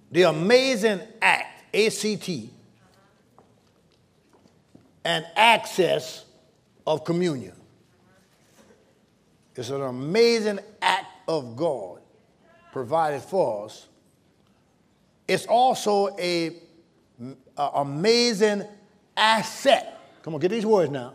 the amazing act, ACT, and access of communion. It's an amazing act of God provided for us. It's also a amazing asset. Come on, get these words now.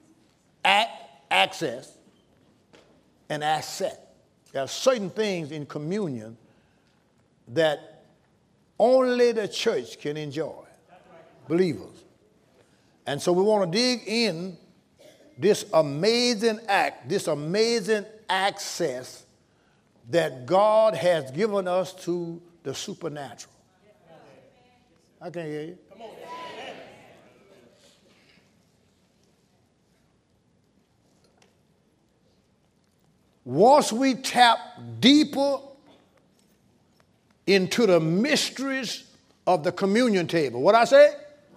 Access and asset. There are certain things in communion that only the church can enjoy, believers. And so we want to dig in this amazing act, this amazing access that God has given us to the supernatural. I can't hear you. Come on. Once we tap deeper into the mysteries of the communion table, what I say?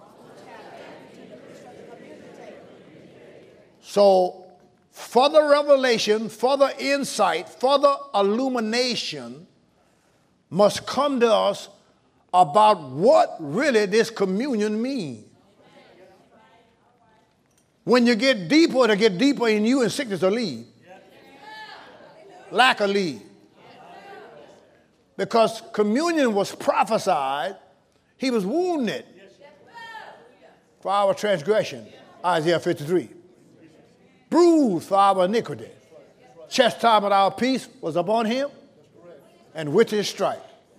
So, further revelation, further insight, further illumination must come to us about what really this communion means. When you get deeper, it'll get deeper in you and sickness will leave. Lack of leave. Because communion was prophesied, he was wounded for our transgression, Isaiah 53. Bruised for our iniquity. Chastisement of our peace was upon him, and with his stripe,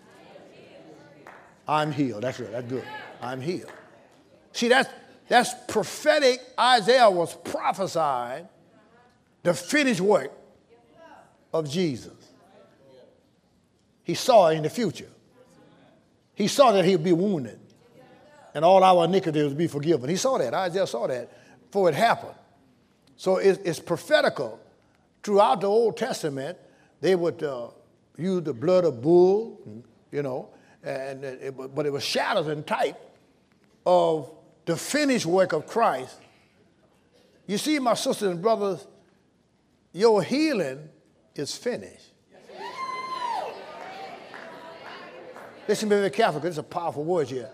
I'm healed. That's good. That's good. I'm healed. See, that's prophetic. Isaiah was prophesying the finished work of Jesus. He saw it in the future. He saw that he would be wounded and all our iniquities would be forgiven. He saw that. Isaiah saw that before it happened. So it's prophetical. Throughout the Old Testament, they would use the blood of bull, you know, but it was shadows and type of the finished work of Christ. You see, my sisters and brothers, your healing is finished. Listen, be very careful, because it's a powerful word here.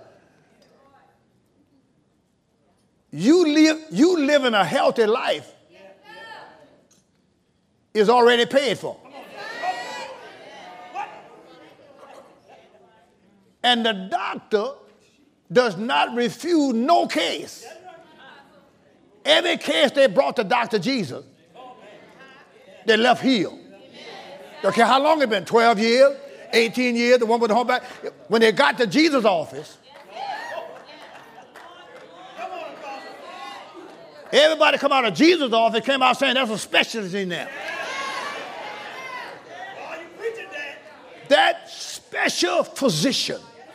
You living a healthy life is already paid for. And the doctor does not refuse no case. Every case they brought to Dr. Jesus, they left healed. Don't care how long it's been, 12 years, 18 years, the one with the whole back. When they got to Jesus' office, everybody come out of Jesus' office came out saying there's a specialist in there. That special physician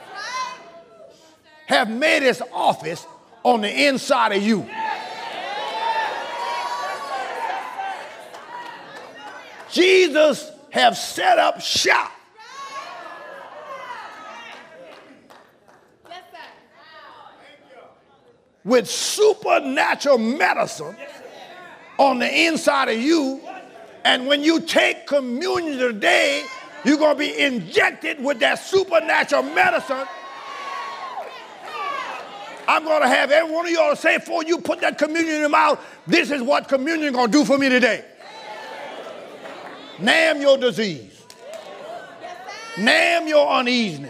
have made his office on the inside of you. Jesus have set up shop. With supernatural medicine on the inside of you. And when you take communion today, you're going to be injected with that supernatural medicine. I'm going to have every one of y'all say, before you put that communion in your mouth, this is what communion is going to do for me today. Name your disease. Name your uneasiness.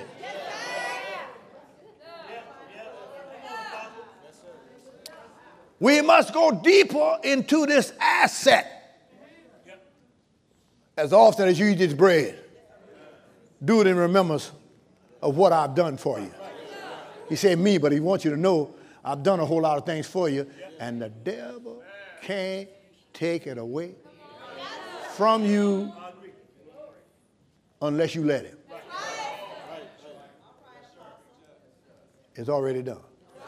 We must go deeper into this asset. As often as you eat this bread, do it in remembrance of what I've done for you. He said me, but he wants you to know I've done a whole lot of things for you, and the devil can't take it away from you unless you let him. It's already done.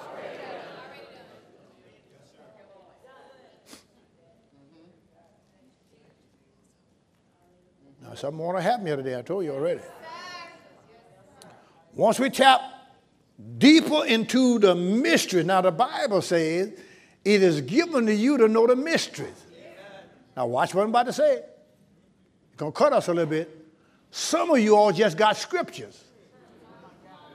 Now, something want to happen here today. I told you already. Once we tap deeper into the mystery, now the Bible says it is given to you to know the mysteries. Now watch what I'm about to say. It's going to cut us a little bit. Some of you all just got scriptures.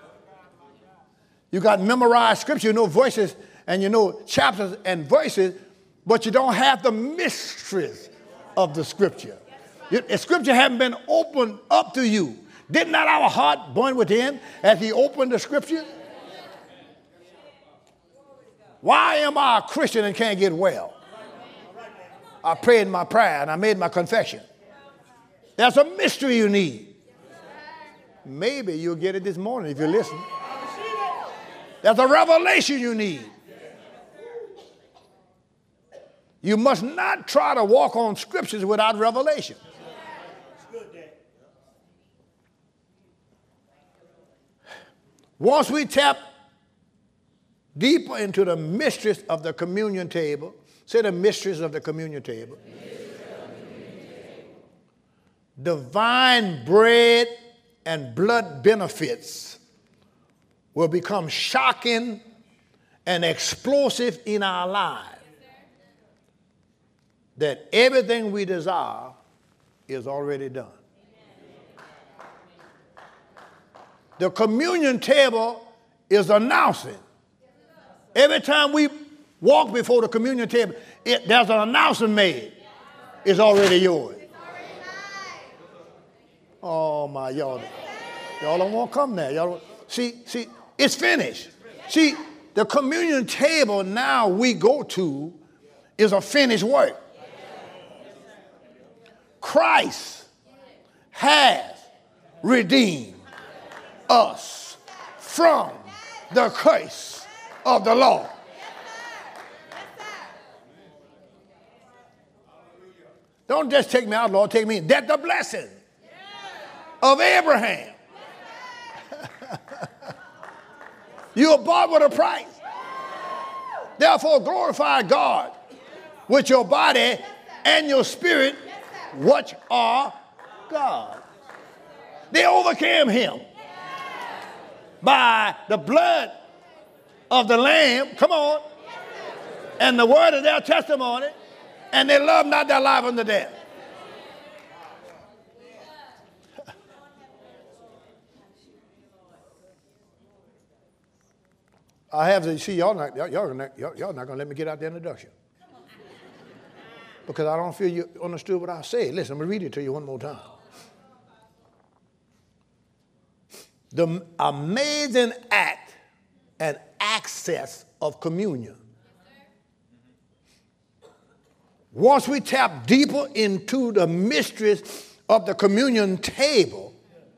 You got memorized scripture, you know voices, and you know chapters and verses, but you don't have the mysteries of the scripture. The scripture haven't been opened up to you. Did not our heart burn within as he opened the scripture? Why am I a Christian and can't get well? I prayed my prayer and I made my confession. There's a mystery you need. Maybe you'll get it this morning if you listen. There's a revelation you need. You must not try to walk on scriptures without revelation. Once we tap deeper into the mysteries of the communion table, say the mysteries of the communion table. Divine bread and blood benefits will become shocking and explosive in our lives. That everything we desire is already done. The communion table is announcing. Every time we walk before the communion table, there's an announcement made. It's already yours. Oh my, y'all don't want to come there. Y'all see, it's finished. See, the communion table now we go to is a finished work. Christ has redeemed us from the curse of the law. Don't just take me out, Lord, take me in. That's the blessing of Abraham. You are bought with a price. Therefore, glorify God with your body and your spirit, which are God. They overcame him by the blood of the Lamb, come on, and the word of their testimony, and they loved not their life unto death. I have to see y'all not going to let me get out the introduction because I don't feel you understood what I said. Listen, I'm going to read it to you one more time. The amazing act and access of communion. Once we tap deeper into the mysteries of the communion table,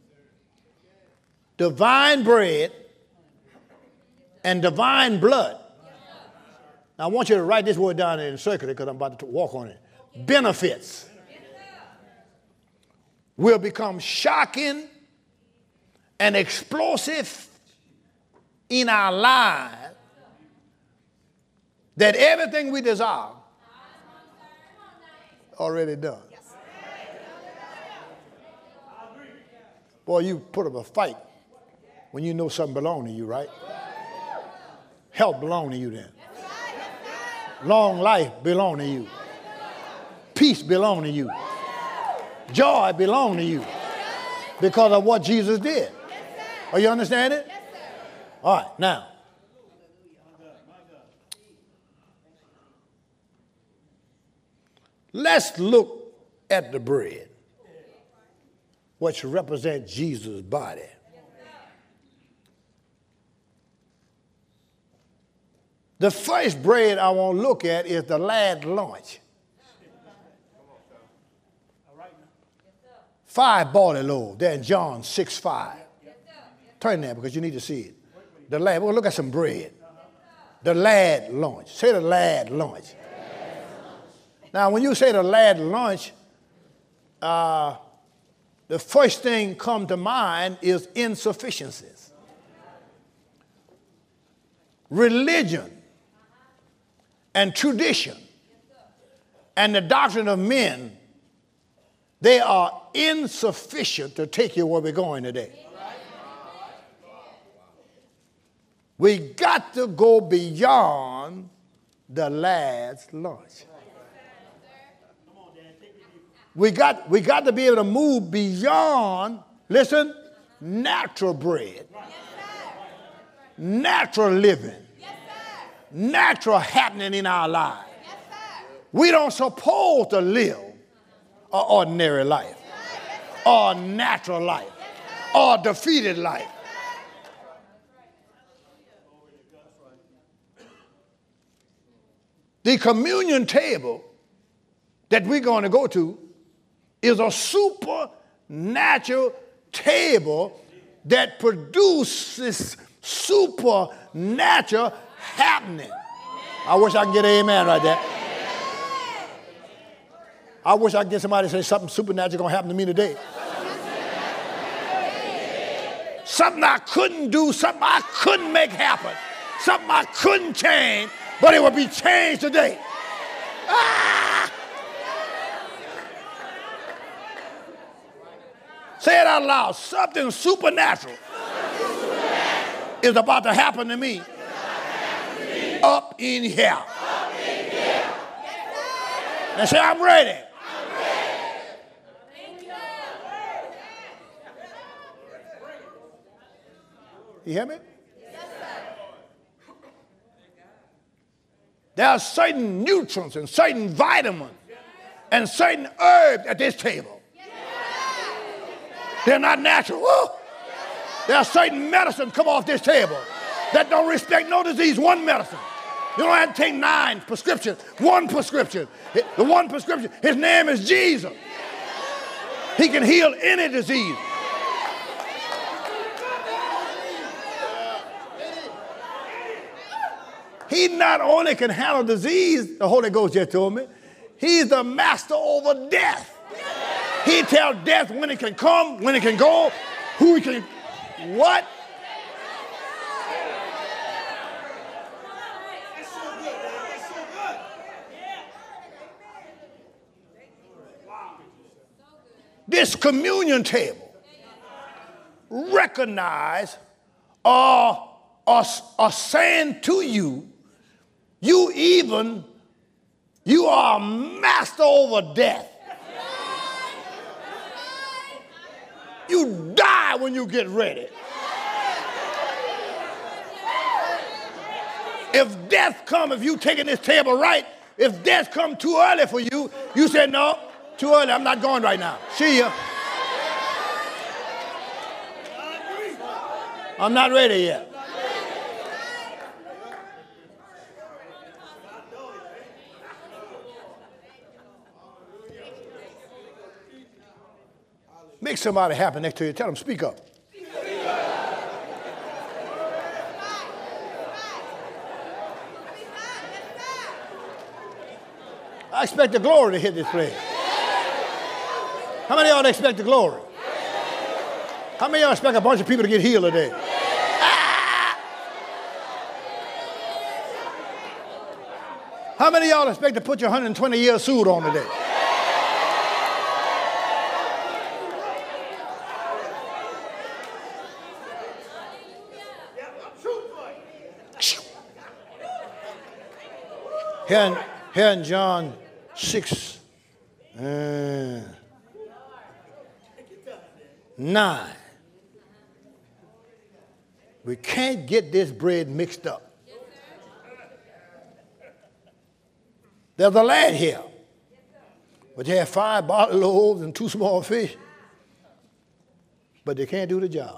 divine bread and divine blood. Now I want you to write this word down and circle it because I'm about to walk on it. Benefits will become shocking and explosive in our lives, that everything we desire already done. Boy, you put up a fight when you know something belongs to you, right? Health belongs to you then. Long life belongs to you. Peace belongs to you. Joy belongs to you because of what Jesus did. Are you understanding? All right, now. Let's look at the bread, which represents Jesus' body. The first bread I want to look at is the lad lunch. 5 barley loaves there in John 6:5. Turn there because you need to see it. The lad, we'll look at some bread. The lad lunch. Say the lad lunch. Now, when you say the lad lunch, the first thing come to mind is insufficiencies. Religion and tradition and the doctrine of men, they are insufficient to take you where we're going today. We got to go beyond the lad's lunch. We got to be able to move beyond, listen, natural bread natural living, natural happening in our lives. We don't suppose to live an ordinary life or a natural life or a defeated life. The communion table that we're going to go to is a supernatural table that produces supernatural happening. I wish I could get an amen right there. I wish I could get somebody to say something supernatural going to happen to me today. Something I couldn't do, something I couldn't make happen, something I couldn't change, but it will be changed today. Ah! Say it out loud. Something supernatural is about to happen to me up in here. Now say, I'm ready. You hear me? There are certain nutrients and certain vitamins and certain herbs at this table. They're not natural. Woo! There are certain medicines come off this table that don't respect no disease. One medicine. You don't have to take 9 prescriptions. One prescription. The one prescription, his name is Jesus. He can heal any disease. He not only can handle disease, the Holy Ghost just told me, he's the master over death. He tells death when it can come, when it can go, who it can, what? This communion table recognize or saying to you, you are a master over death. You die when you get ready. If death come, if you taking this table right, if death come too early for you, you say, no, too early, I'm not going right now. See ya. I'm not ready yet. Make somebody happy next to you. Tell them, speak up. I expect the glory to hit this place. How many of y'all expect the glory? How many of y'all expect a bunch of people to get healed today? Ah! How many of y'all expect to put your 120-year suit on today? Here in John 6, 9, we can't get this bread mixed up. There's a lad here, but they have 5 barley loaves and 2 small fish, but they can't do the job.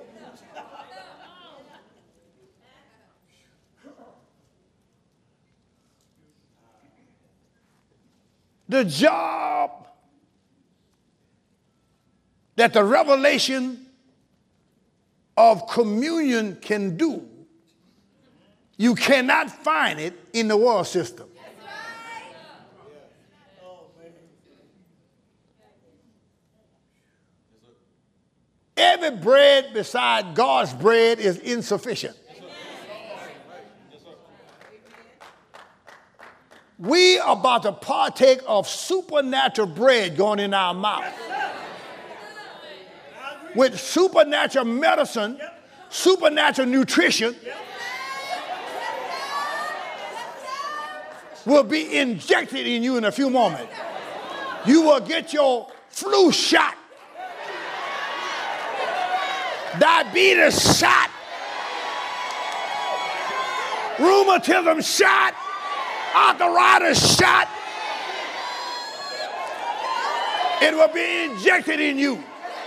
The job that the revelation of communion can do, you cannot find it in the world system. Every bread beside God's bread is insufficient. We are about to partake of supernatural bread going in our mouth. With supernatural medicine, supernatural nutrition will be injected in you in a few moments. You will get your flu shot, diabetes shot, rheumatism shot, arthritis shot. It will be injected in you.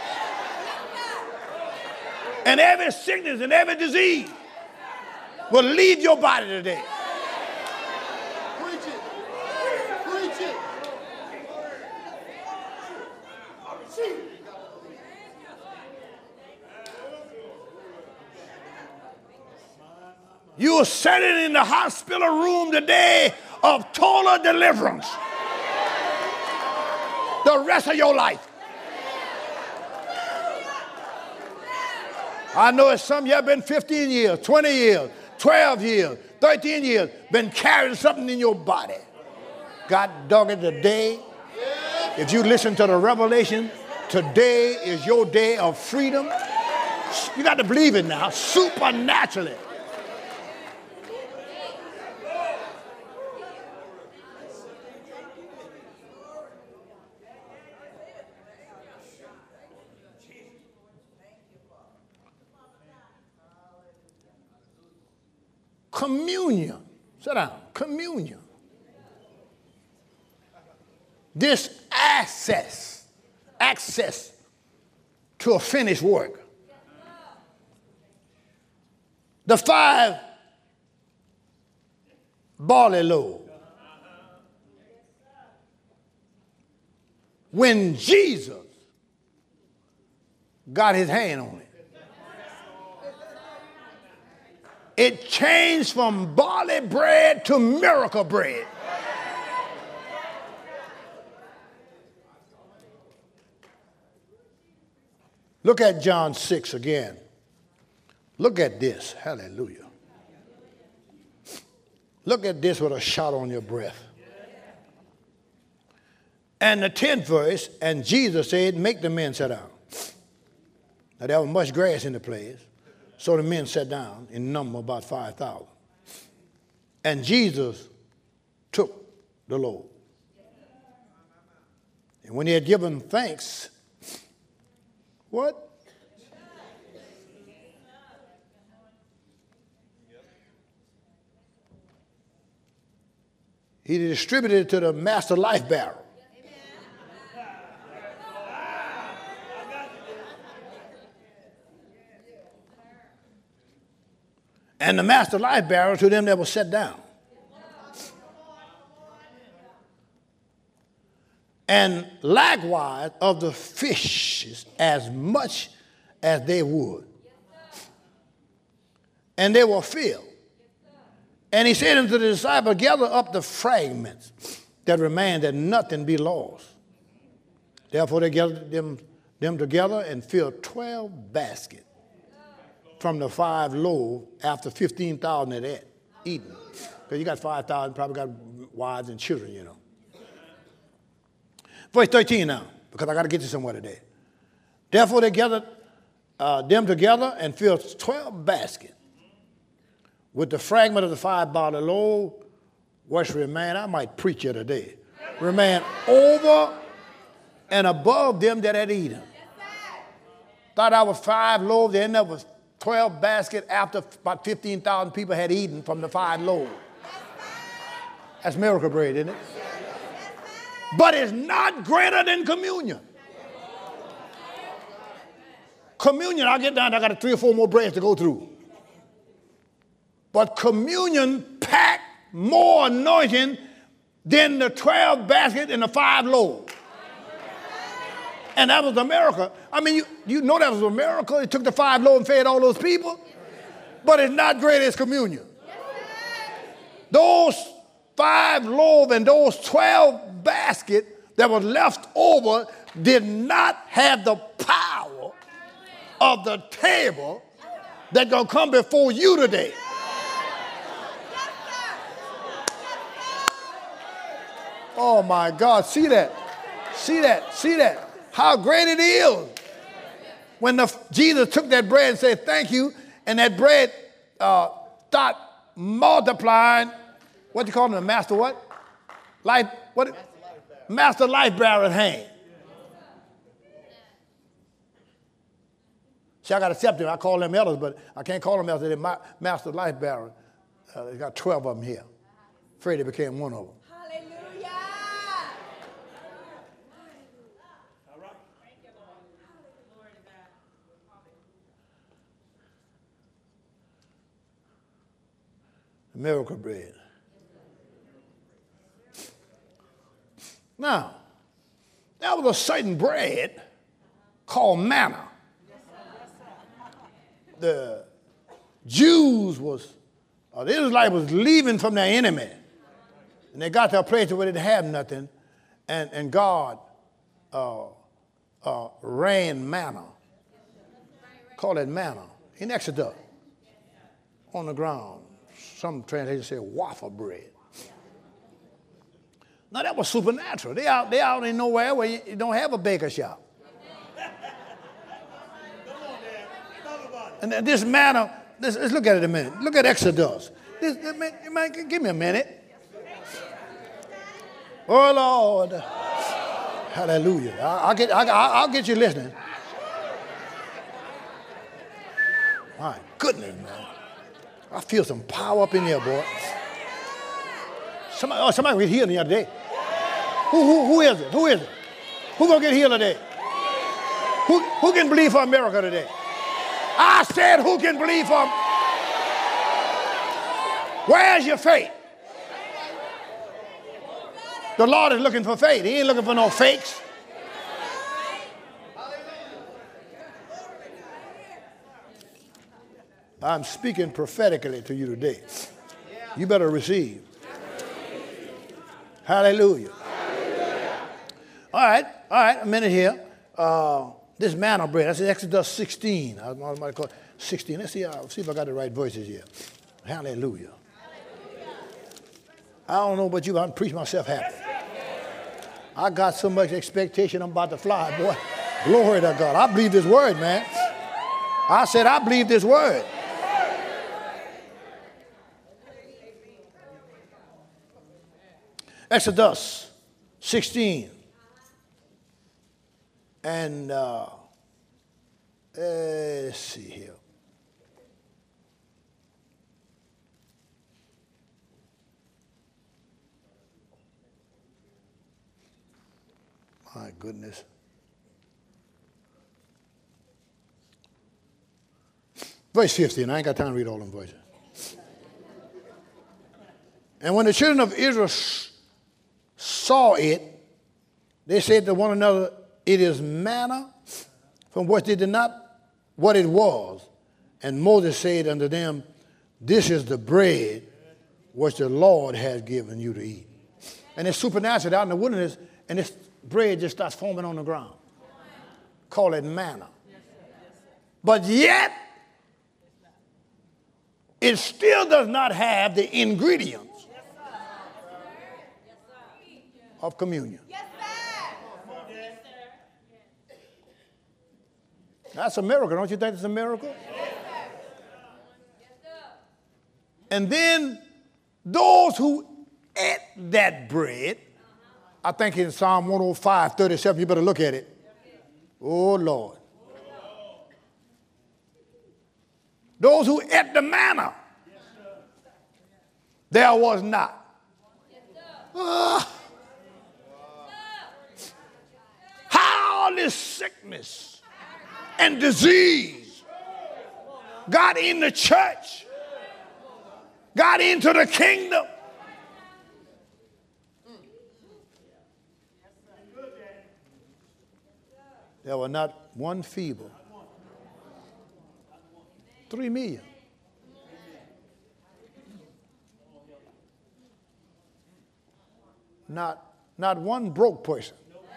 And every sickness and every disease will leave your body today. Preach it. Preach it. You are sitting in the hospital room today of total deliverance. The rest of your life. I know it's some of you have been 15 years, 20 years, 12 years, 13 years, been carrying something in your body. God dog it today. If you listen to the revelation, today is your day of freedom. You got to believe it now, supernaturally. Communion. Sit down. Communion. This access to a finished work. The 5 barley loaves. When Jesus got his hand on it, it changed from barley bread to miracle bread. Look at John 6 again. Look at this. Hallelujah. Look at this with a shot on your breath. And the 10th verse, and Jesus said, make the men sit down. Now there was much grass in the place. So the men sat down, in number about 5,000. And Jesus took the load. And when he had given thanks, what? He distributed it to the master life barrel. And the master life barrel to them that were set down. And likewise of the fishes as much as they would. And they were filled. And he said unto the disciples, gather up the fragments that remain, that nothing be lost. Therefore they gathered them together and filled 12 baskets from the 5 loaves after 15,000 had eaten. Because you got 5,000, probably got wives and children, you know. Verse 13 now, because I got to get you somewhere today. Therefore they gathered them together and filled 12 baskets with the fragment of the 5 barley loaves, which remained, I might preach it today, remained over and above them that had eaten. Thought I was 5 loaves, there ended up with 12 baskets after about 15,000 people had eaten from the 5 loaves. That's miracle bread, isn't it? But it's not greater than communion. Communion, I'll get down, I got 3 or 4 more breads to go through. But communion packed more anointing than the 12 baskets and the 5 loaves. And that was a miracle. I mean, you know that was a miracle. It took the 5 loaves and fed all those people. But it's not great as communion. Those 5 loaves and those 12 baskets that was left over did not have the power of the table that's going to come before you today. Oh, my God. See that? See that? See that? How great it is when Jesus took that bread and said, thank you, and that bread started multiplying. What do you call them? Master what? Life, what? Master life barrel hand. See, I got a scepter. I call them elders, but I can't call them elders. They're master life barrel. They got 12 of them here. Freddie became one of them. Hallelujah. All right. The miracle bread. Now, there was a certain bread called manna. The Jews the Israelites was leaving from their enemy. And they got to a place where they didn't have nothing. And God rained manna. Call it manna. In Exodus. On the ground. Some translations say waffle bread. Now that was supernatural. They out in nowhere where you don't have a baker shop. And this manna, let's look at it a minute. Look at Exodus. Give me a minute. Oh Lord, hallelujah! I'll get you listening. My goodness, man! I feel some power up in there, boy. Somebody get healed the other day. Who is it? Who is it? Who gonna get healed today? Who can believe for a miracle today? I said, who can believe for? Where's your faith? The Lord is looking for faith. He ain't looking for no fakes. I'm speaking prophetically to you today. You better receive. Hallelujah. All right, a minute here. This manna bread, that's Exodus 16. I might call it 16. Let's see if I got the right voices here. Hallelujah. I don't know about you, but I'm preaching myself happy. I got so much expectation, I'm about to fly, boy. Glory to God. I believe this word, man. I said, I believe this word. Exodus 16. And let's see here. My goodness. Verse 15. I ain't got time to read all them verses. And when the children of Israel saw it, they said to one another, it is manna from which they did not what it was. And Moses said unto them, this is the bread which the Lord has given you to eat. And it's supernatural out in the wilderness, and this bread just starts forming on the ground. Call it manna. But yet, it still does not have the ingredients of communion. That's a miracle. Don't you think it's a miracle? And then those who ate that bread, I think in Psalm 105, 37, you better look at it. Oh, Lord. Those who ate the manna, there was not. How this sickness and disease got in the church, got into the kingdom. There were not one feeble. 3 million. Not one broke person.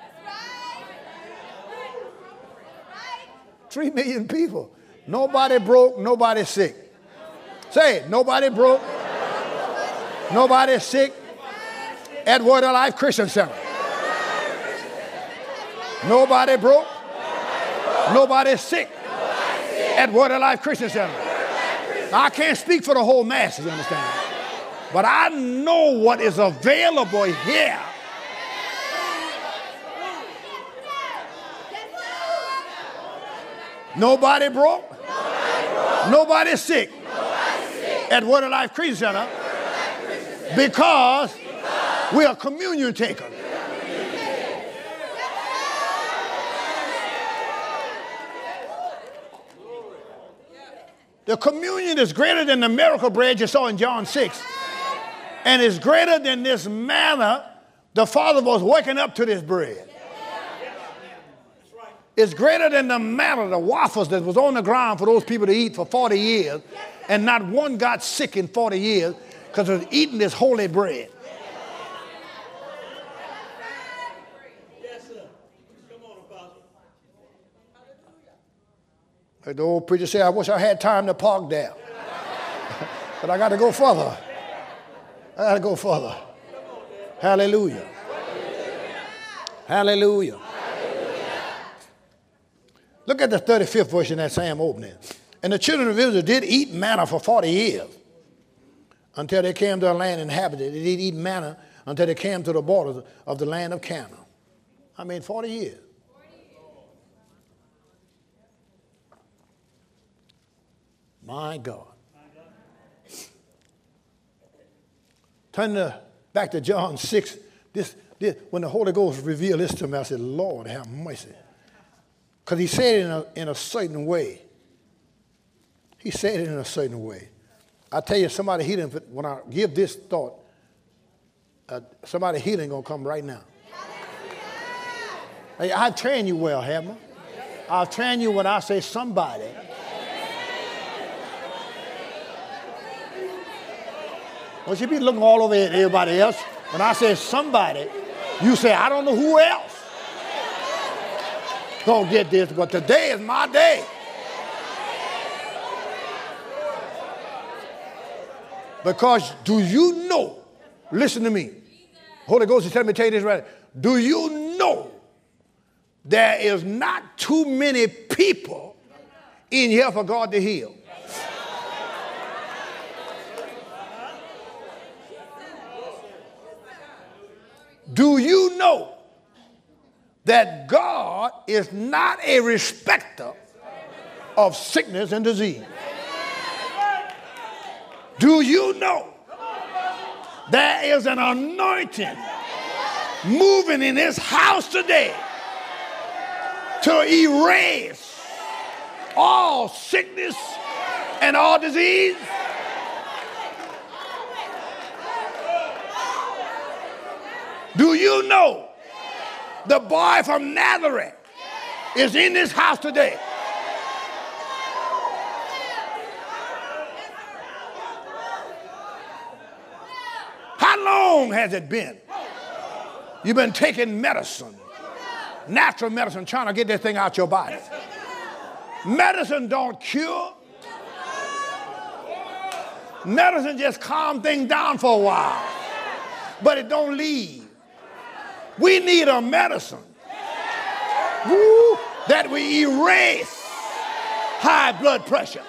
3 million people. Nobody broke, nobody sick. Say it, nobody broke, nobody sick at Word of Life Christian Center. Nobody broke, nobody sick at Word of Life Christian Center. Now, I can't speak for the whole masses, you understand? But I know what is available here. Nobody broke. Nobody sick. at Word of Life Christian Center because we are communion takers. The communion is greater than the miracle bread you saw in John 6. And it's greater than this manna the Father was waking up to this bread. It's greater than the manna, the waffles that was on the ground for those people to eat for 40 years. And not one got sick in 40 years because they was eating this holy bread. Yes, sir. Come on, Apostle. Like the old preacher said, I wish I had time to park there. But I got to go further. I got to go further. Hallelujah. Hallelujah. Look at the 35th verse in that same opening. And the children of Israel did eat manna for 40 years until they came to a land inhabited. They did eat manna until they came to the borders of the land of Canaan. 40 years. My God. Turn back to John 6. This, when the Holy Ghost revealed this to me, I said, Lord, have mercy. Because he said it in a certain way. He said it in a certain way. I tell you, somebody healing, when I give this thought, somebody healing going to come right now. Hey, I've trained you well, haven't I? I've trained you when I say somebody. Well, you be looking all over at everybody else. When I say somebody, you say, I don't know who else gonna get this, but today is my day. Because do you know, listen to me, Holy Ghost is telling me to tell you this right. Do you know there is not too many people in here for God to heal? Do you know that God is not a respecter of sickness and disease? Do you know there is an anointing moving in this house today to erase all sickness and all disease? Do you know the boy from Nazareth is in this house today? How long has it been? You've been taking medicine, natural medicine, trying to get this thing out your body. Medicine don't cure. Medicine just calm things down for a while, but it don't leave. We need a medicine that we erase high blood pressure.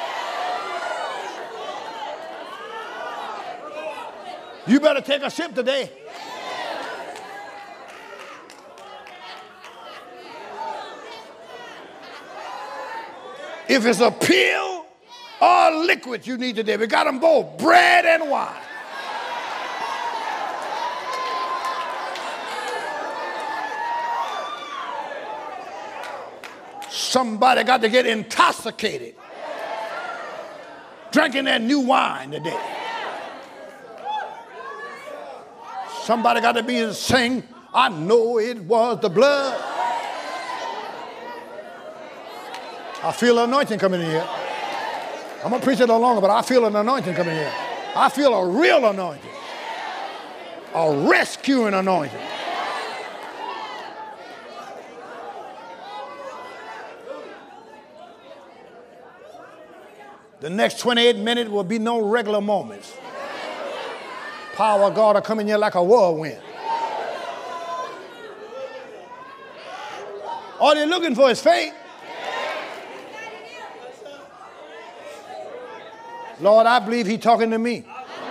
You better take a sip today. If it's a pill or a liquid you need today, we got them both, bread and wine. Somebody got to get intoxicated drinking that new wine today. Somebody got to be sing, I know it was the blood. I feel an anointing coming in here. I'm going to preach it no longer, but I feel an anointing coming in here. I feel a real anointing. A rescuing anointing. The next 28 minutes will be no regular moments. Power of God will come in here like a whirlwind. All you're looking for is faith. Lord, I believe he's talking to me.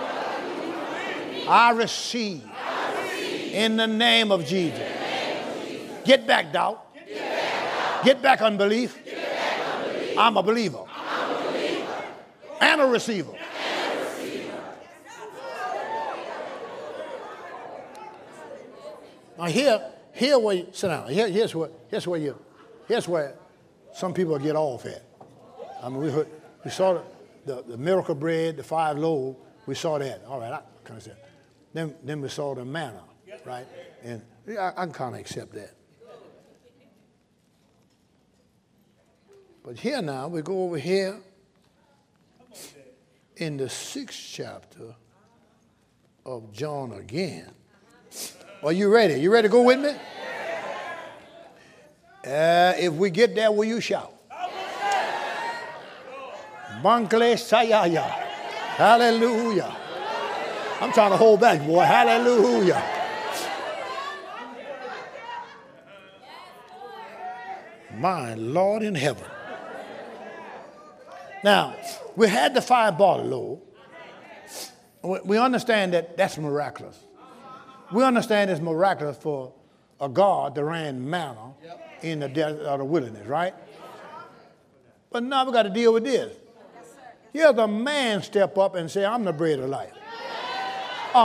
I receive in the name of Jesus. Get back, doubt. Get back, unbelief. I'm a believer and a receiver Now here where you sit down. Here's where some people get off at. I mean, we saw the miracle bread, the 5 loaves. We saw that. All right, I kind of said. Then we saw the manna, right? And I can kind of accept that. But here now, we go over here in the 6th chapter of John again. Are you ready? You ready to go with me? If we get there, will you shout? Bankle Sayaya. Hallelujah. I'm trying to hold back, boy. Hallelujah. My Lord in heaven. Now, we had the 5 barley loaves. We understand that that's miraculous. We understand it's miraculous for a God that ran manna in the desert or the wilderness, right? But now we got to deal with this. Here's a man step up and say, I'm the bread of life. A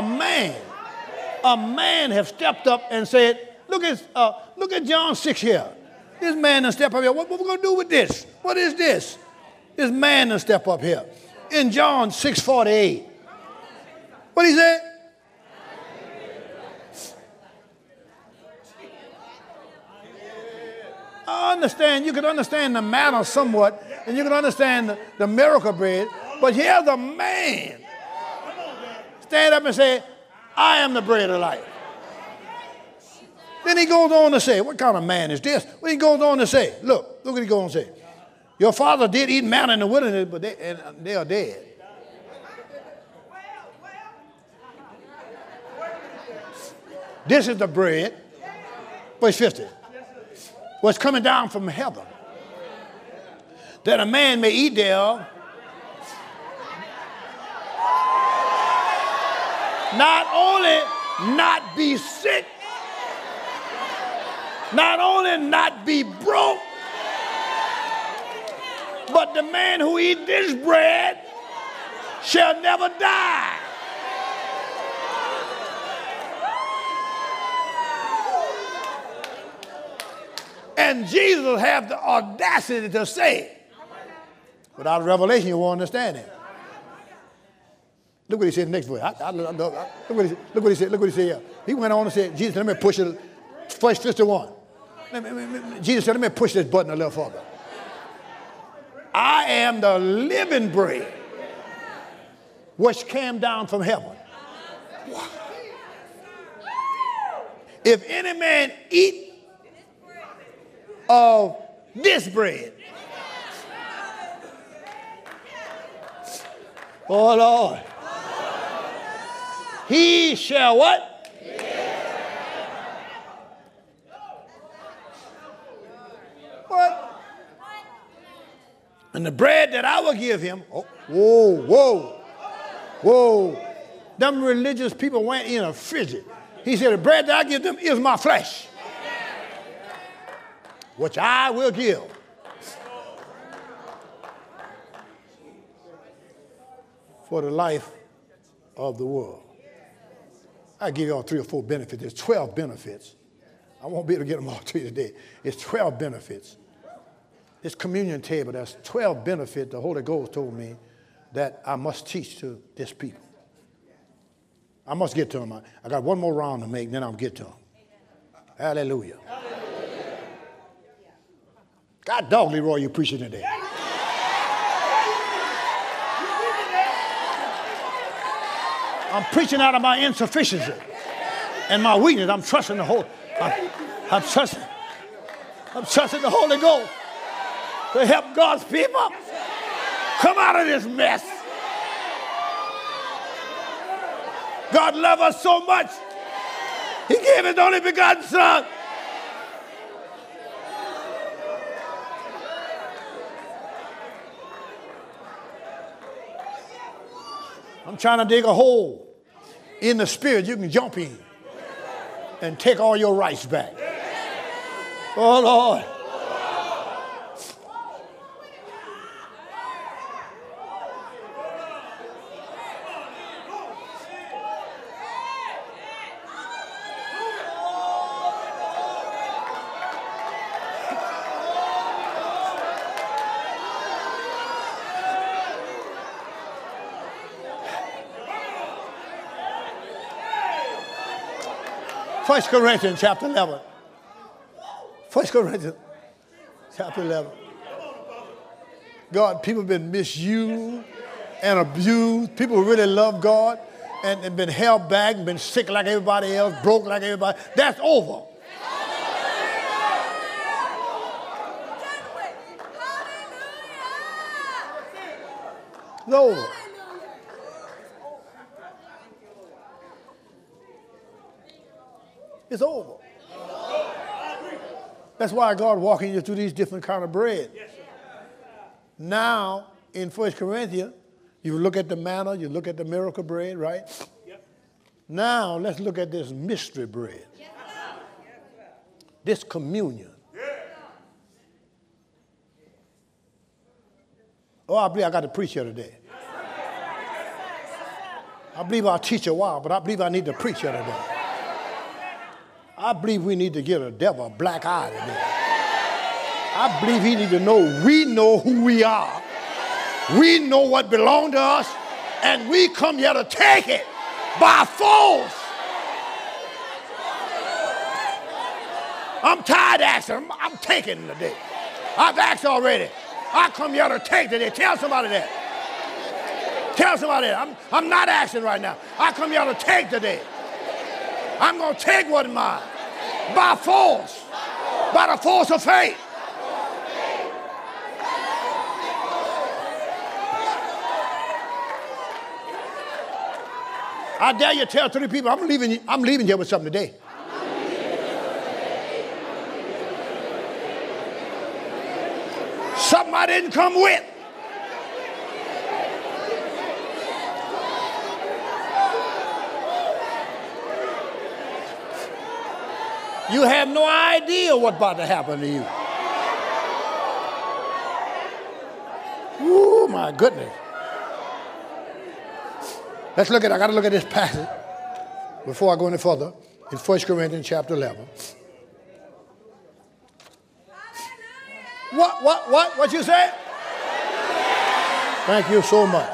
man have stepped up and said, look at John 6 here. This man has stepped up here. What we going to do with this? What is this? This man has stepped up here. In John 6:48. What he said? I understand. You can understand the manna somewhat, and you can understand the miracle bread. But here's a man stand up and say, I am the bread of life. Then he goes on to say, what kind of man is this? Well, he goes on to say, look what he goes on to say. Your father did eat manna in the wilderness, but they are dead. This is the bread, verse 50, what's coming down from heaven, that a man may eat thereof, not only not be sick, not only not be broke, but the man who eat this bread shall never die. And Jesus had the audacity to say, without revelation, you won't understand it. Look what he said in the next verse. Look what he said here. He went on and said, Jesus, let me push it. Verse 51. Jesus said, let me push this button a little further. I am the living bread which came down from heaven. Wow. If any man eat of this bread, oh Lord, he shall what? What? And the bread that I will give him, whoa. Them religious people went in a fidget. He said, the bread that I give them is my flesh, which I will give. For the life of the world. I'll give you all 3 or 4 benefits. There's 12 benefits. I won't be able to get them all to you today. It's 12 benefits. This communion table, there's 12 benefits the Holy Ghost told me that I must teach to this people. I must get to them. I got one more round to make, then I'll get to them. Hallelujah. Hallelujah. God dog, Leroy, you preaching today. I'm preaching out of my insufficiency and my weakness. I'm trusting the Holy. I'm trusting the Holy Ghost to help God's people come out of this mess. God loves us so much, he gave his only begotten son. I'm trying to dig a hole in the spirit you can jump in and take all your rights back. Oh, Lord. 1 Corinthians chapter 11. 1 Corinthians chapter 11. God, people have been misused and abused. People who really love God and been held back and been sick like everybody else, broke like everybody. That's over. It's over. It's over. That's why God walking you through these different kind of bread. Now, in 1 Corinthians, you look at the manna, you look at the miracle bread, right? Now, let's look at this mystery bread. This communion. Oh, I believe I got to preach here today. I believe I'll teach a while, but I believe I need to preach here today. I believe we need to get a devil a black eye today. I believe he needs to know we know who we are. We know what belongs to us, and we come here to take it by force. I'm tired of asking. I'm taking today. I've asked already. I come here to take today. Tell somebody that. Tell somebody that. I'm not asking right now. I come here to take today. I'm going to take what's mine by force, by the force of faith. I dare you to tell 3 people, I'm leaving here with something today. Something I didn't come with. You have no idea what's about to happen to you. Oh, my goodness. I got to look at this passage before I go any further in 1 Corinthians chapter 11. What you say? Thank you so much.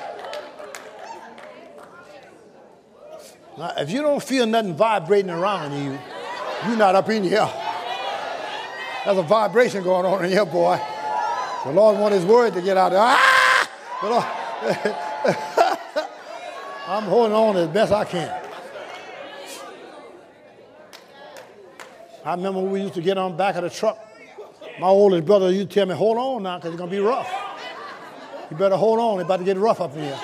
Now, if you don't feel nothing vibrating around you, you're not up in here. There's a vibration going on in here, boy. The Lord wants his word to get out there. Ah! The Lord. I'm holding on as best I can. I remember when we used to get on the back of the truck. My oldest brother used to tell me, hold on now, because it's going to be rough. You better hold on. It's about to get rough up in here.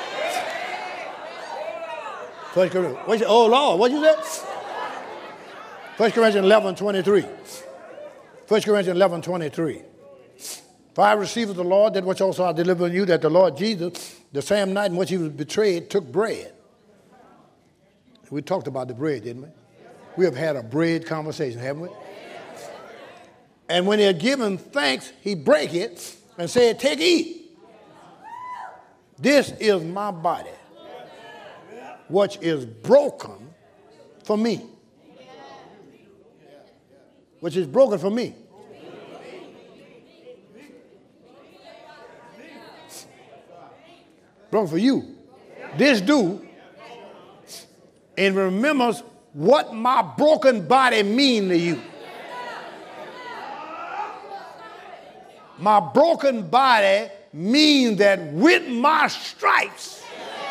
Oh, Lord, what you said? 1 Corinthians 11:23. 1 Corinthians 11:23. For I received of the Lord that which also I delivered unto you, that the Lord Jesus, the same night in which he was betrayed, took bread. We talked about the bread, didn't we? We have had a bread conversation, haven't we? And when he had given thanks, he brake it and said, take, eat. This is my body, which is broken for me. Which is broken for me. Broken for you. This do in remembrance what my broken body mean to you. My broken body means that with my stripes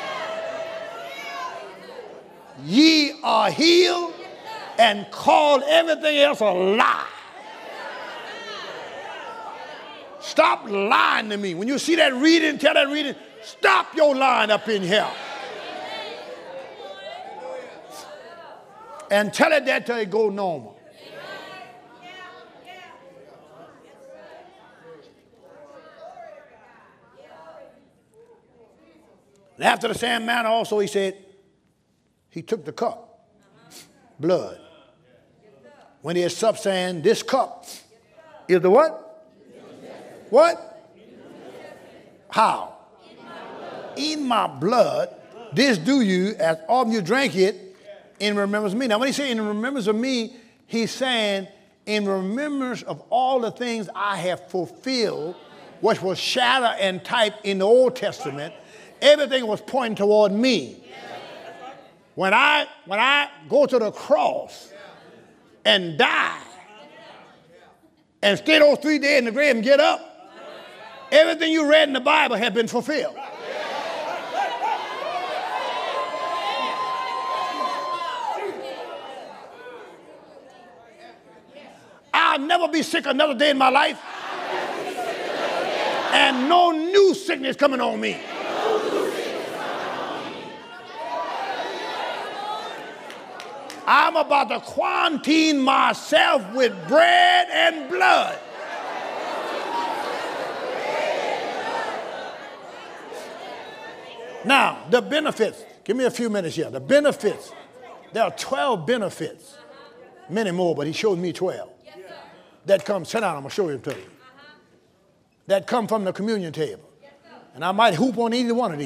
ye are healed, and called everything else a lie. Stop lying to me. When you see that reading, tell that reading, stop your lying up in here. And tell it that till it go normal. And after the same manner also he said, he took the cup, blood. When he had supped, saying, this cup is the what? What? How? In my blood. This do you, as often you drink it, in remembrance of me. Now, when he says in remembrance of me, he's saying in remembrance of all the things I have fulfilled, which was shadow and type in the Old Testament. Everything was pointing toward me. When I go to the cross, and die and stay those 3 days in the grave and get up, everything you read in the Bible had been fulfilled. I'll never be sick another day in my life. And no new sickness coming on me. I'm about to quarantine myself with bread and blood. Now, the benefits. Give me a few minutes here. The benefits. There are 12 benefits. Many more, but he showed me 12. That come, sit down, I'm going to show you to you. That come from the communion table. And I might hoop on either one of these.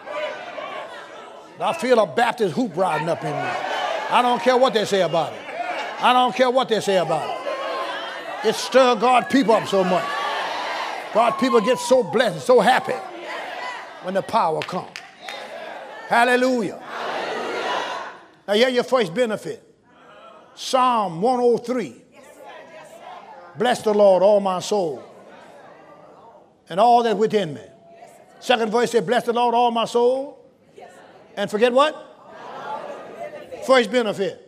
I feel a Baptist hoop riding up in me. I don't care what they say about it. I don't care what they say about it. It stirs God people up so much. God people get so blessed and so happy when the power comes. Hallelujah. Now here's your first benefit. Psalm 103. Bless the Lord, all my soul, and all that within me. Second verse says, bless the Lord, all my soul, and forget what? First benefit.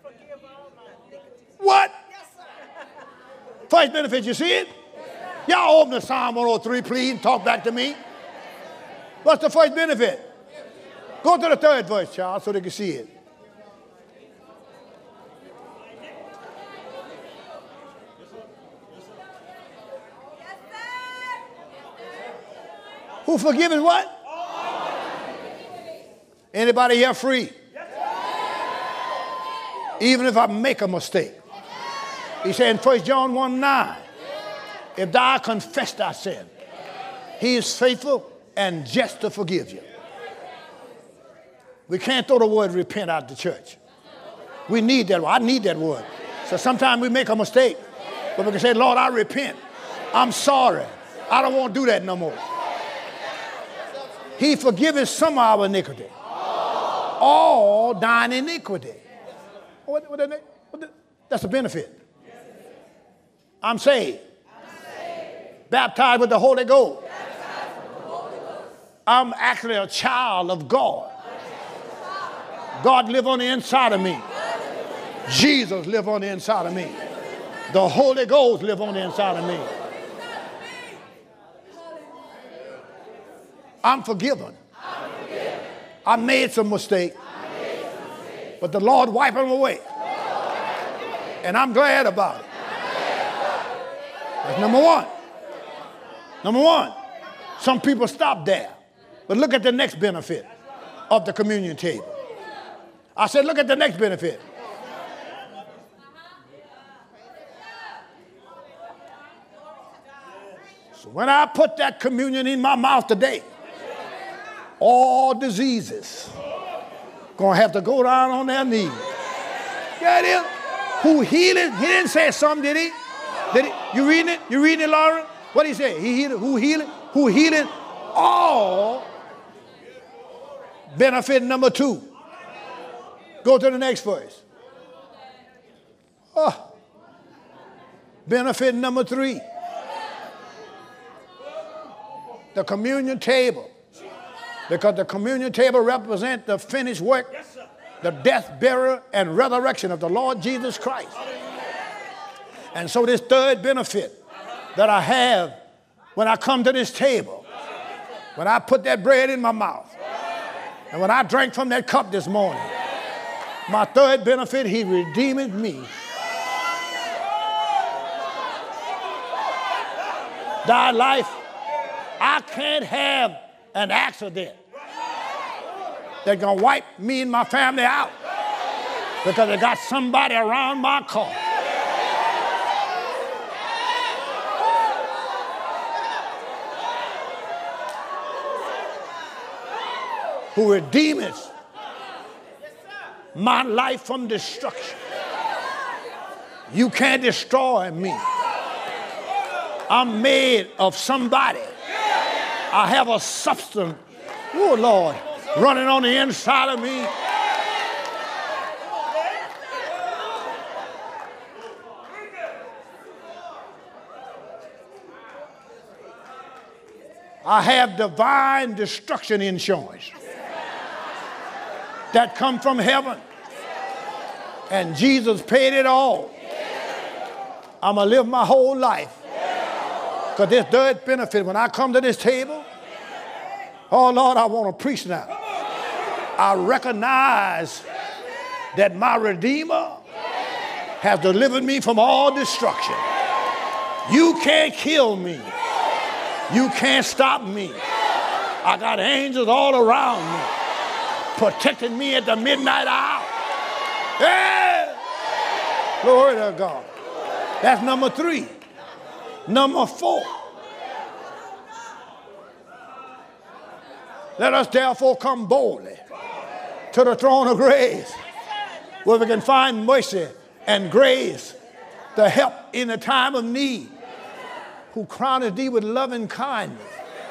What? First benefit, you see it? Y'all open the Psalm 103, please, and talk back to me. What's the first benefit? Go to the third verse, child, so they can see it. Who forgiven what? Anybody here free? Even if I make a mistake. He said in 1 John 1:9, if thou confess thy sin, he is faithful and just to forgive you. We can't throw the word repent out the church. We need that word. I need that word. So sometimes we make a mistake, but we can say, Lord, I repent. I'm sorry. I don't want to do that no more. He forgiveth some of our iniquity. All thine iniquity. That's a benefit. I'm saved. Baptized with the Holy Ghost. I'm actually a child of God. God live on the inside of me. Jesus live on the inside of me. The Holy Ghost live on the inside of me. I'm forgiven. I made some mistakes, but the Lord wiped them away. And I'm glad about it. That's number one. Number one. Some people stop there. But look at the next benefit of the communion table. I said, look at the next benefit. So when I put that communion in my mouth today, all diseases gonna have to go down on their knees. Yeah, it is. Who healed it? He didn't say something, did he? Did he? You reading it? You reading it, Laura? What did he say? He healed it. Who healed it? Who healed it? All. Benefit number 2. Go to the next verse. Oh. Benefit number 3. The communion table. Because the communion table represents the finished work, the death, burial, and resurrection of the Lord Jesus Christ. And so this third benefit that I have when I come to this table, when I put that bread in my mouth, and when I drank from that cup this morning, my third benefit, he redeemed me. Thy life, I can't have an accident that's going to wipe me and my family out because I got somebody around my car. Who redeemeth my life from destruction. You can't destroy me. I'm made of somebody. I have a substance, oh Lord, running on the inside of me. I have divine destruction insurance that come from heaven. And Jesus paid it all. I'm going to live my whole life. Because this third benefit, when I come to this table, oh Lord, I want to preach now. I recognize that my Redeemer has delivered me from all destruction. You can't kill me. You can't stop me. I got angels all around me, protecting me at the midnight hour. Yeah. Glory to God. That's number 3. Number 4. Let us therefore come boldly to the throne of grace, where we can find mercy and grace to help in the time of need. Who crowneth thee with loving kindness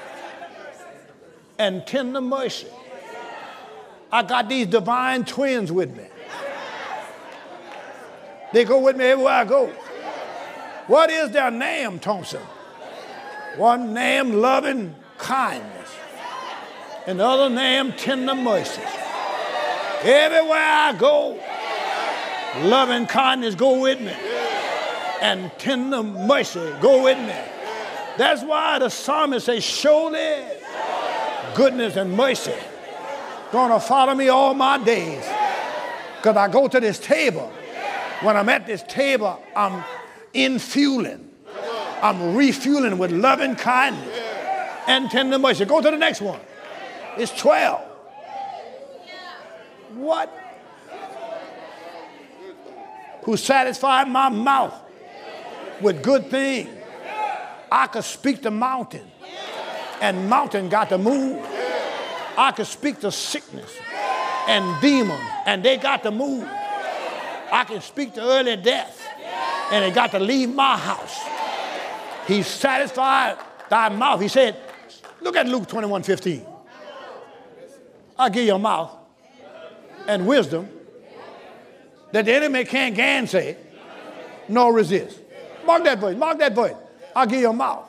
and tender mercy. I got these divine twins with me. They go with me everywhere I go. What is their name, Thompson? One name, loving kindness, and the other name, tender mercy. Everywhere I go, loving kindness go with me, and tender mercy go with me. That's why the psalmist says, surely goodness and mercy gonna follow me all my days. Because I go to this table. When I'm at this table, I'm infueling. I'm refueling with loving kindness and tender mercy. Go to the next one. It's 12. What? Who satisfied my mouth with good things. I could speak to mountain, and mountain got to move. I could speak to sickness and demons, and they got to move. I can speak to early death, and it got to leave my house. He satisfied thy mouth. He said, look at Luke 21:15. I'll give you a mouth and wisdom that the enemy can't gainsay nor resist. Mark that verse. Mark that verse. I'll give you a mouth.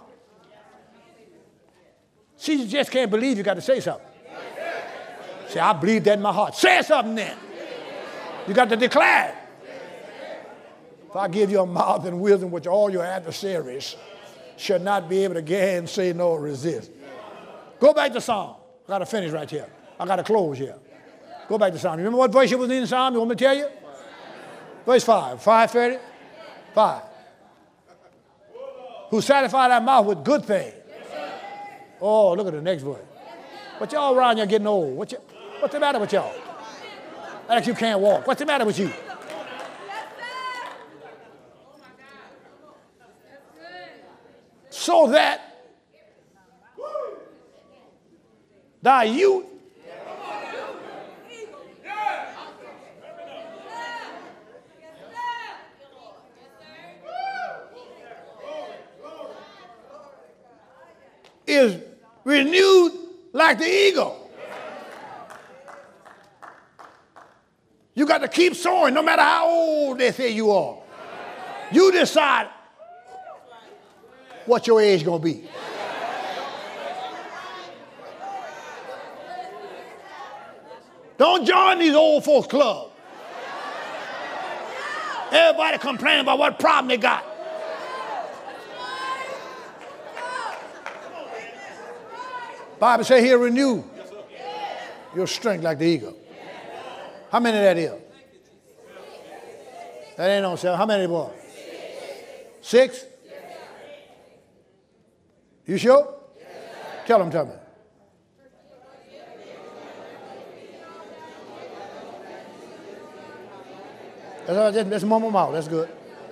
See, you just can't believe you got to say something. Say, I believe that in my heart. Say something then. You got to declare it. If I give you a mouth and wisdom which all your adversaries should not be able to gainsay nor resist. Go back to Psalm. I got to finish right here. I got to close here. Go back to Psalm. You remember what verse it was in Psalm? You want me to tell you? Verse 5. 5:30. 5. Who satisfied thy mouth with good things. Oh, look at the next verse. But y'all around here getting old. What's the matter with y'all? Like you can't walk. What's the matter with you? So that thy youth is renewed like the eagle. You got to keep soaring no matter how old they say you are. You decide what your age going to be. Don't join these old folks clubs. Everybody complaining about what problem they got. Bible says he'll renew your strength like the eagle. How many that is? That ain't on sale. How many boys? 6? You sure? Tell them, tell me. Let's mum them out. That's good.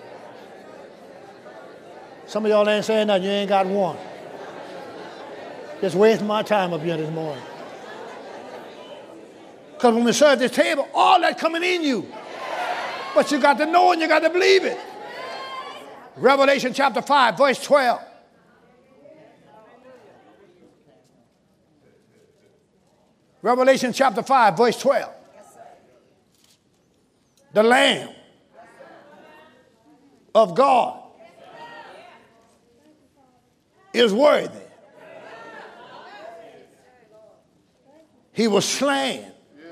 Some of y'all ain't saying nothing. You ain't got one. Just wasting my time up here this morning. Because when we serve this table, all that coming in you. But you got to know and you got to believe it. Revelation chapter 5, verse 12. Revelation chapter 5, verse 12. The Lamb of God is worthy He was slain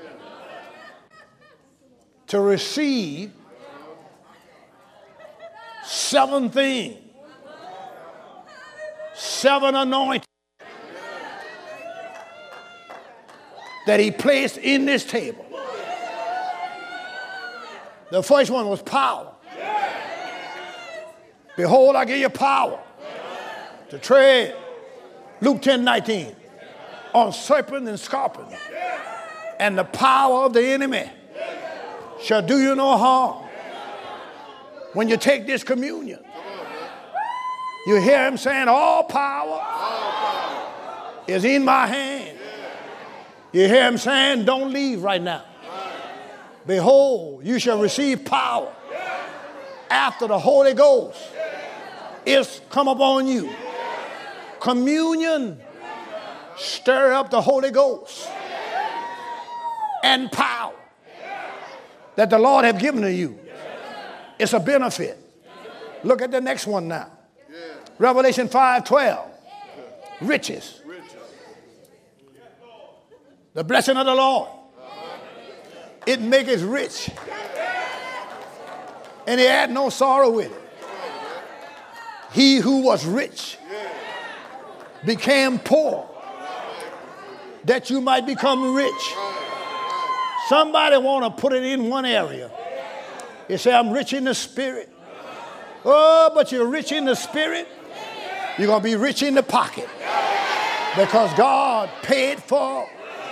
to receive 7 things, 7 anointings that he placed in this table. The first one was power. Behold, I give you power to tread, Luke 10:19, on serpents and scorpions, and the power of the enemy shall do you no harm. When you take this communion, you hear him saying, all power is in my hand. You hear him saying, don't leave right now. Behold, you shall receive power after the Holy Ghost is come upon you. Communion stir up the Holy Ghost and power that the Lord have given to you. It's a benefit. Look at the next one now. Revelation 5:12. Riches. The blessing of the Lord. It maketh rich. And he had no sorrow with it. He who was rich became poor that you might become rich. Somebody want to put it in one area. You say, I'm rich in the spirit. Oh, but you're rich in the spirit. You're going to be rich in the pocket. Because God paid for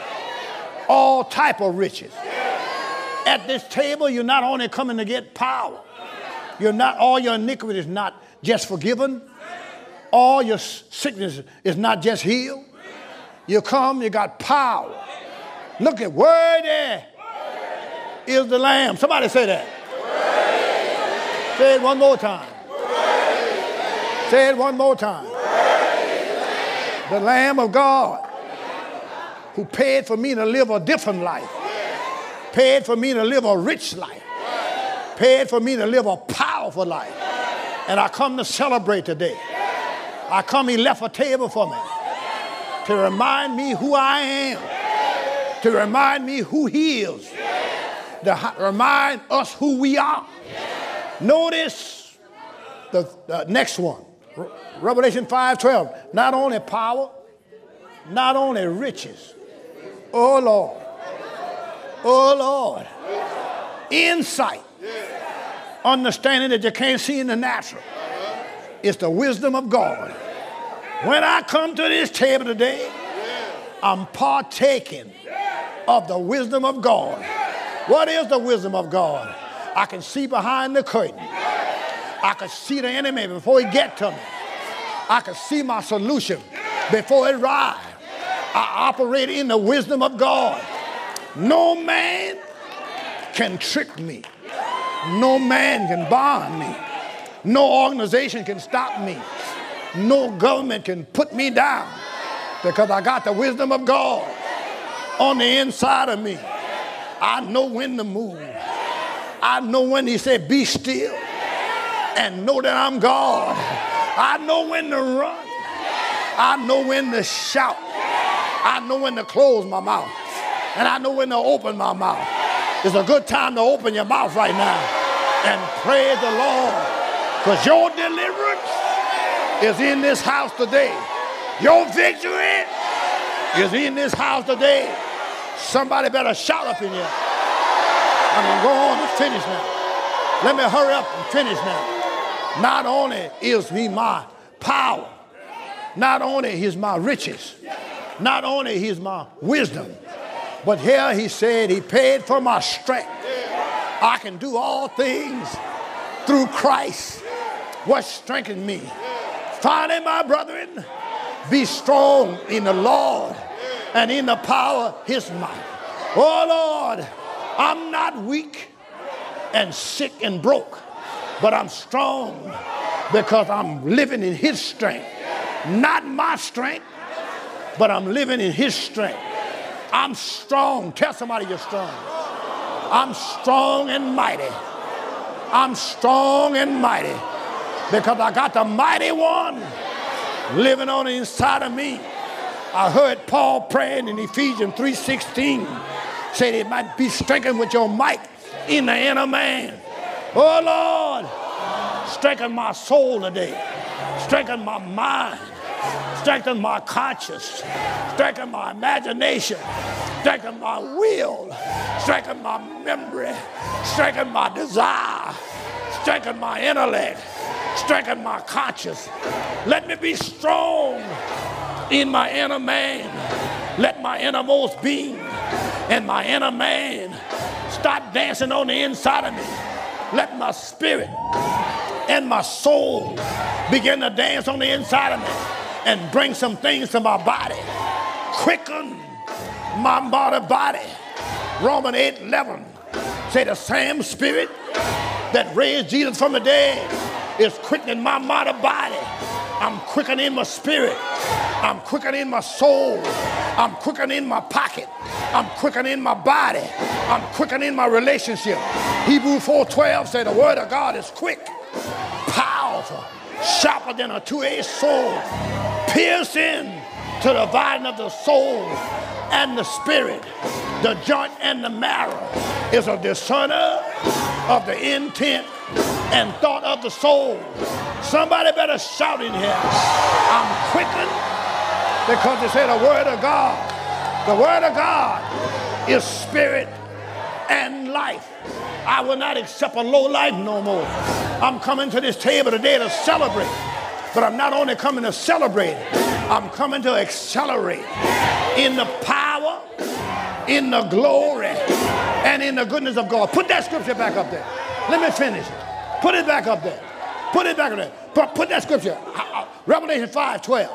all type of riches. At this table, you're not only coming to get power. You're not, all your iniquity is not just forgiven. All your sickness is not just healed. You come, you got power. Look at worthy is the Lamb. Somebody say that. Say it one more time. Say it one more time. The Lamb of God who paid for me to live a different life. Paid for me to live a rich life. Paid for me to live a powerful life. And I come to celebrate today. I come, he left a table for me to remind me who I am, to remind me who he is, to remind us who we are. Notice the next one, Revelation 5:12. Not only power, not only riches. Oh Lord. Oh Lord. Insight. Understanding that you can't see in the natural. It's the wisdom of God. When I come to this table today, I'm partaking of the wisdom of God. What is the wisdom of God? I can see behind the curtain. I can see the enemy before he get to me. I can see my solution before it arrives. I operate in the wisdom of God. No man can trick me. No man can bond me. No organization can stop me. No government can put me down because I got the wisdom of God on the inside of me. I know when to move. I know when he said, be still and know that I'm God. I know when to run. I know when to shout. I know when to close my mouth. And I know when to open my mouth. It's a good time to open your mouth right now and praise the Lord. Because your deliverance is in this house today. Your victory is in this house today. Somebody better shout up in here. I'm going to go on and finish now. Let me hurry up and finish now. Not only is he my power, not only is my riches, not only is my wisdom, but here he said he paid for my strength. I can do all things through Christ, what strengthened me. Finally, my brethren, be strong in the Lord and in the power of his might. Oh Lord, I'm not weak and sick and broke, but I'm strong because I'm living in his strength. Not my strength, but I'm living in his strength. I'm strong. Tell somebody you're strong. I'm strong and mighty. I'm strong and mighty because I got the mighty one living on the inside of me. I heard Paul praying in Ephesians 3:16. Said it might be strengthened with your might in the inner man. Oh, Lord, strengthen my soul today. Strengthen my mind. Strengthen my conscience. Strengthen my imagination. Strengthen my will. Strengthen my memory. Strengthen my desire. Strengthen my intellect. Strengthen my conscience. Let me be strong in my inner man. Let my innermost being and my inner man start dancing on the inside of me. Let my spirit and my soul begin to dance on the inside of me and bring some things to my body. Quicken my mortal body. Romans 8:11 say the same spirit that raised Jesus from the dead is quickening my mortal body. I'm quickening my spirit. I'm quickening my soul. I'm quickening my pocket. I'm quickening my body. I'm quickening my relationship. Hebrews 4:12 says the word of God is quick, powerful, sharper than a two-edged sword, piercing to the dividing of the soul and the spirit, the joint and the marrow, is a discerner of the intent and thought of the soul. Somebody better shout in here. I'm quickened because they say the word of God. The word of God is spirit and life. I will not accept a low life no more. I'm coming to this table today to celebrate. But I'm not only coming to celebrate, I'm coming to accelerate in the power, in the glory, and in the goodness of God. Put that scripture back up there. Let me finish it. Put it back up there. Put it back up there. Put that scripture. Revelation 5:12.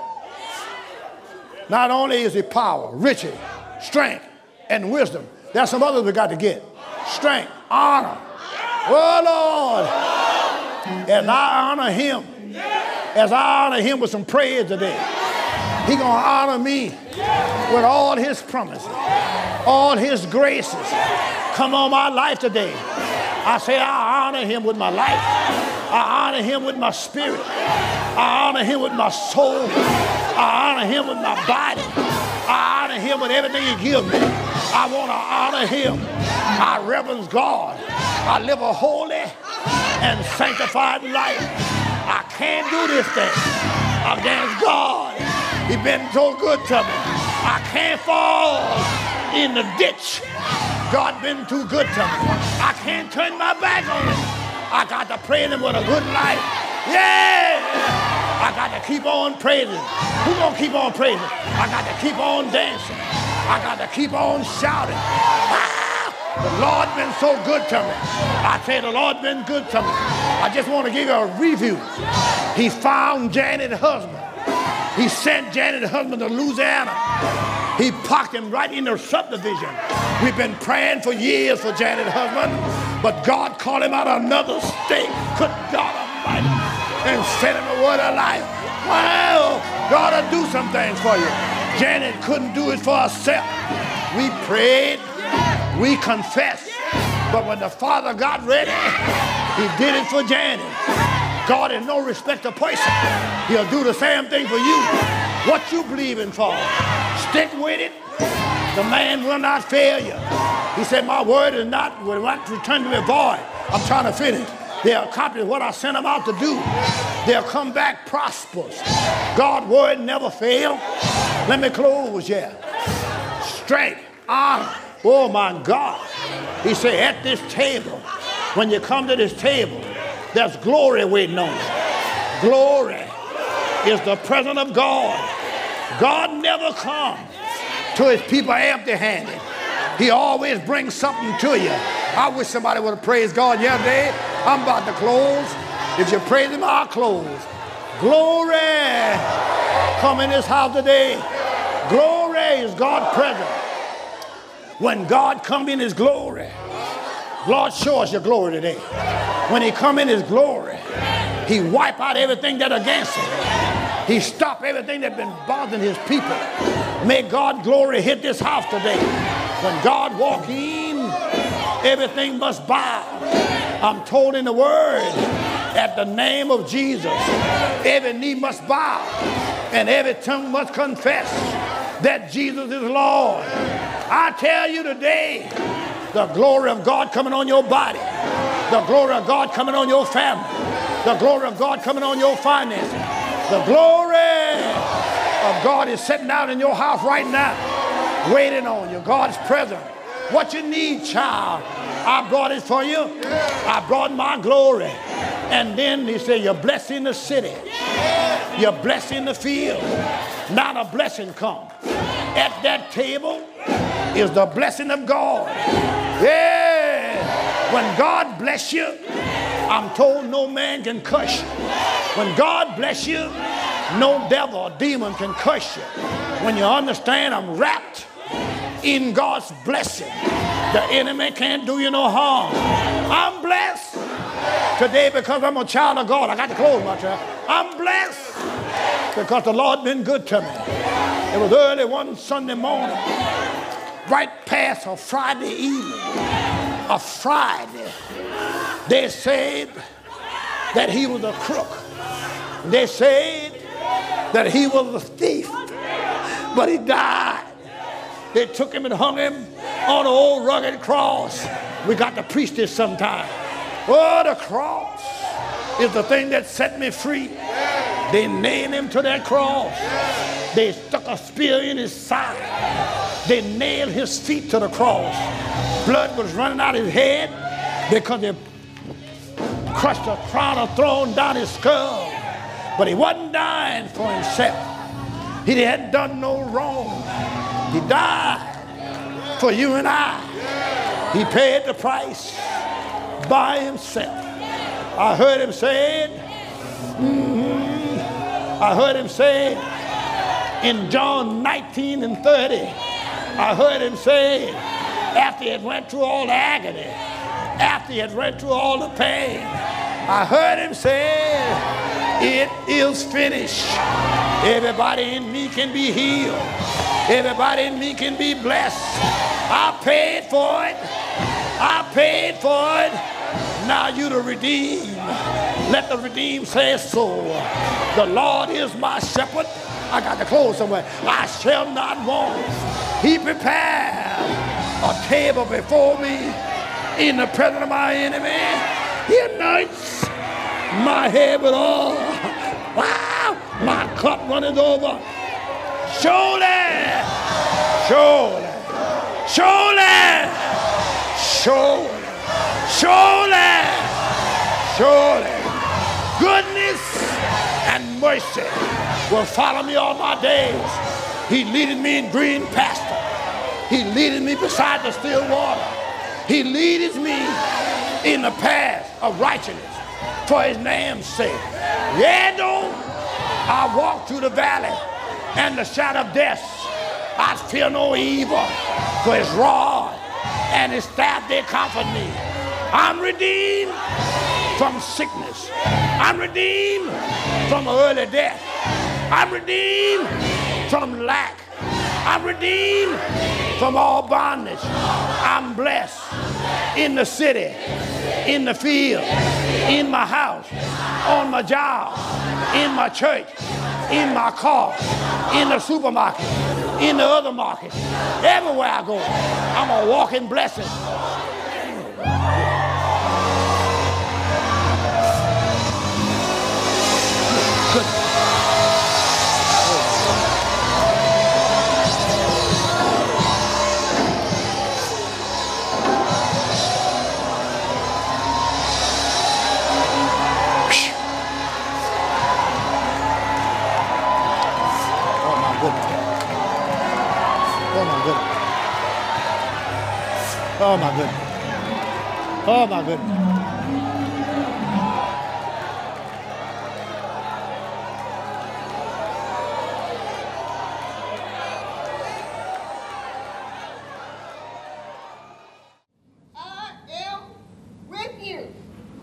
Not only is it power, riches, strength, and wisdom. There's some others we got to get. Strength, honor. Oh, Lord. As I honor him, as I honor him with some praise today, he going to honor me with all his promises, all his graces. Come on my life today. I say I honor him with my life. I honor him with my spirit. I honor him with my soul. I honor him with my body. I honor him with everything he gives me. I want to honor him. I reverence God. I live a holy and sanctified life. I can't do this thing against God. He's been so good to me. I can't fall in the ditch. God been too good to me. I can't turn my back on him. I got to praise him with a good life. Yeah! I got to keep on praising. Who's going to keep on praising? I got to keep on dancing. I got to keep on shouting. The Lord been so good to me. I tell you, the Lord been good to me. I just want to give you a review. He found Janet's husband. He sent Janet's husband to Louisiana. He parked him right in the subdivision. We've been praying for years for Janet's husband, but God called him out of another state. Good God Almighty. And sent him a word of life. Well, God will do some things for you. Janet couldn't do it for herself. We prayed. We confessed. But when the Father got ready, he did it for Janet. God is no respect of person. He'll do the same thing for you. What you believing for? Stick with it. The man will not fail you. He said, my word will not return to me void. I'm trying to finish. They'll accomplish what I sent them out to do. They'll come back prosperous. God's word never fails. Let me close here. Strength, honor. Oh my God. He said, at this table, when you come to this table, there's glory waiting on you. Glory is the presence of God. God never comes to his people empty-handed. He always brings something to you. I wish somebody would have praised God yesterday. I'm about to close. If you praise him, I'll close. Glory. Come in this house today. Glory is God's presence. When God come in his glory, Lord, show us your glory today. When he come in his glory, he wipe out everything that's against him. He stop everything that's been bothering his people. May God's glory hit this house today. When God walk in, everything must bow. I'm told in the word, at the name of Jesus, every knee must bow and every tongue must confess that Jesus is Lord. I tell you today, the glory of God coming on your body, the glory of God coming on your family, the glory of God coming on your finances, the glory of God is sitting down in your house right now, waiting on you. God's present. What you need, child, I brought it for you. I brought my glory. And then he said, you're blessed in the city. You're blessed in the field. Now the blessing comes. At that table is the blessing of God. Yeah. When God bless you, I'm told no man can curse you. When God bless you, no devil or demon can curse you. When you understand I'm wrapped in God's blessing, the enemy can't do you no harm. I'm blessed today because I'm a child of God. I got to close my child. I'm blessed because the Lord been good to me. It was early one Sunday morning, right past a Friday evening, a Friday. They said that he was a crook. They said that he was a thief, but he died. They took him and hung him on an old rugged cross. We got to preach this sometime. Oh, the cross is the thing that set me free. They nailed him to that cross. They stuck a spear in his side. They nailed his feet to the cross. Blood was running out of his head because they crushed a crown of thorns down his skull. But he wasn't dying for himself. He hadn't done no wrong. He died for you and I. He paid the price by himself. I heard him say it. I heard him say it in John 19 and 30. I heard him say it after he had went through all the agony, after he had went through all the pain. I heard him say, it is finished. Everybody in me can be healed. Everybody in me can be blessed. I paid for it. I paid for it. Now you the redeemed. Let the redeemed say so. The Lord is my shepherd. I got to close somewhere. I shall not want. He prepared a table before me in the presence of my enemy. He anoints my head with oil. Wow, my cup runneth over. Surely, surely, surely, surely, surely, surely, goodness and mercy will follow me all my days. He leadeth me in green pasture. He leadeth me beside the still water. He leadeth me in the path of righteousness for his name's sake. Yeah, though I walk through the valley and the shadow of death, I fear no evil, for his rod and his staff, they comfort me. I'm redeemed from sickness. I'm redeemed from early death. I'm redeemed from lack. I'm redeemed from all bondage. I'm blessed in the city, in the field, in my house, on my job, in my church, in my car, in the supermarket, in the other market. Everywhere I go, I'm a walking blessing. Oh my goodness. Oh my goodness. I am with you.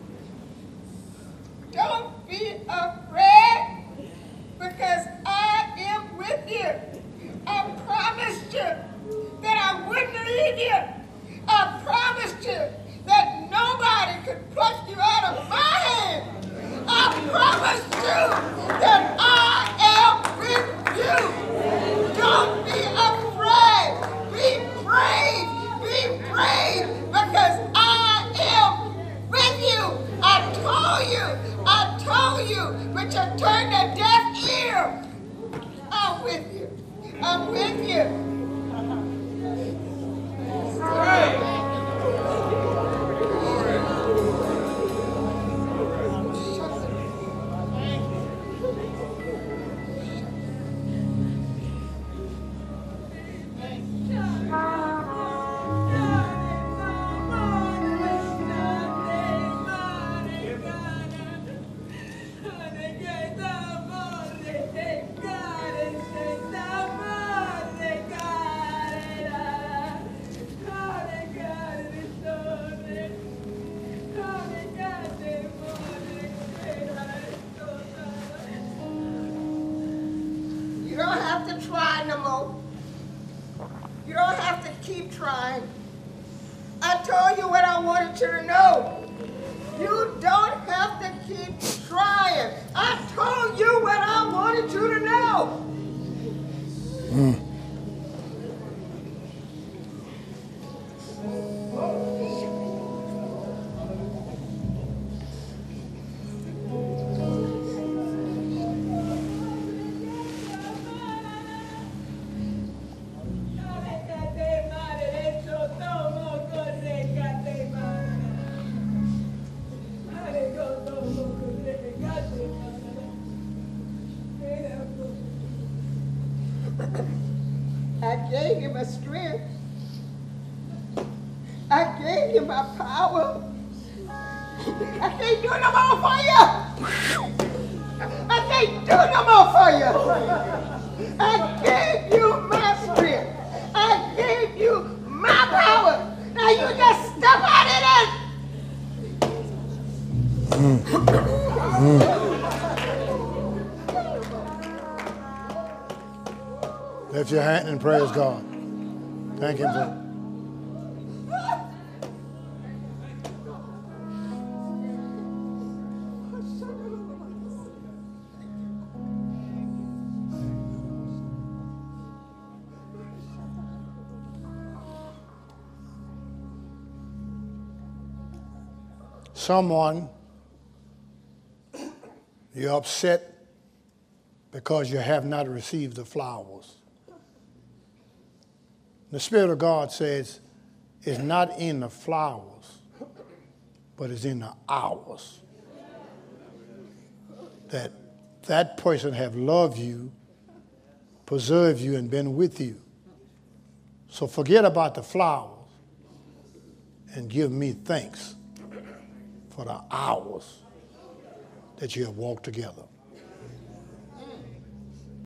Don't be afraid, because I am with you. I promised you that I wouldn't leave you. I promised you that nobody could pluck you out of my hand. I promised you that I am with you. Don't be to keep trying. I told you what I wanted you to know. You don't have to keep trying. I told you what I wanted you to know. I gave you my strength. I gave you my power. I can't do no more for you. I can't do no more for you. I gave you my strength. I gave you my power. Now you just step out in it. Lift your hand and praise God. Thank Him for someone. You're upset because you have not received the flowers. The Spirit of God says it's not in the flowers, but it's in the hours. That person have loved you, preserved you, and been with you. So forget about the flowers and give me thanks for the hours that you have walked together.